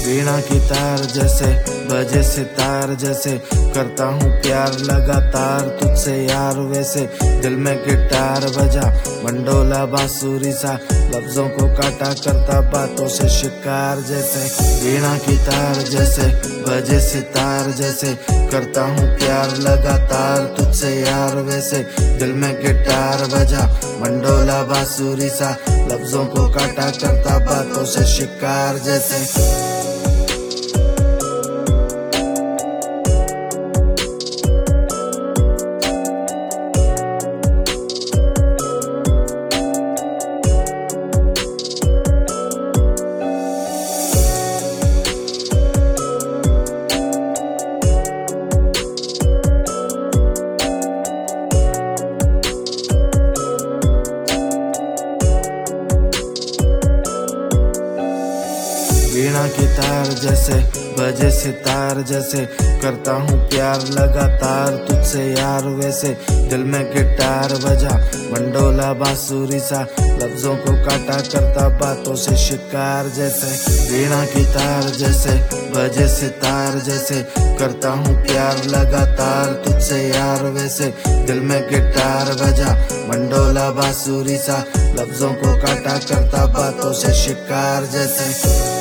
वीणा की तार जैसे बजे सितार जैसे करता हूँ प्यार लगातार तुझसे यार वैसे दिल में गिटार बजा मंडोला बांसुरी सा लफ्जों को काटा करता बातों से शिकार जैसे वीणा की तार जैसे बजे सितार जैसे करता हूँ प्यार लगातार तुझसे यार वैसे दिल में गिटार बजा मंडोला बांसुरी सा लफ्जों को काटा करता बातों से शिकार जैसे। वीणा की तार जैसे बजे सितार जैसे करता हूँ प्यार लगातार तुझसे यार वैसे दिल में गिटार बजा मंडोला बांसुरी सा लफ्जों को काटा करता बातों से शिकार जैसे वीणा की तार जैसे बजे सितार जैसे करता हूँ प्यार लगातार तुझसे यार वैसे दिल में गिटार बजा मंडोला बांसुरी सा लफ्जों को काटा करता बातों से शिकार जैसे।